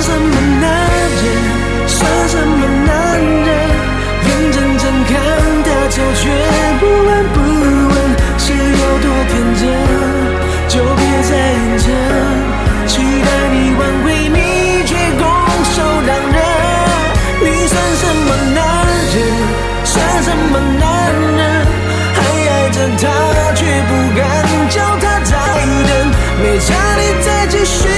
什么男人？算什么男人？眼睁睁看他走，却不闻不问，是有多天真？就别再硬撑，期待你挽回，你却拱手让人。你算什么男人？算什么男人？还爱着他，却不敢叫他再等，没差你再继续。